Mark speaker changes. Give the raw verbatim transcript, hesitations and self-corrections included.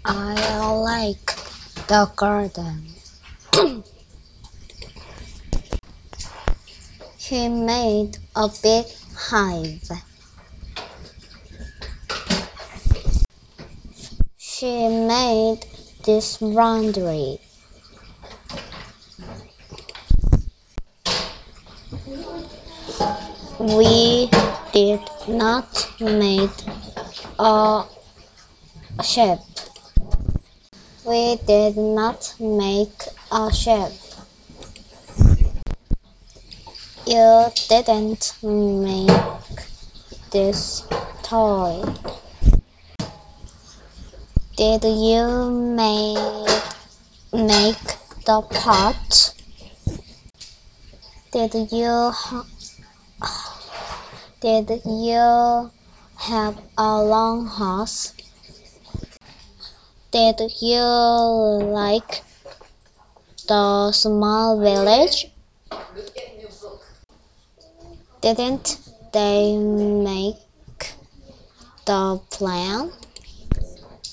Speaker 1: I like the garden. He made a big hive. She made this laundry. We did not make a shape. We did not make a shape. You didn't make this toy. Did you make, make the pot? Did you Did you have a long house? Did you like the small village? Didn't they make the plan?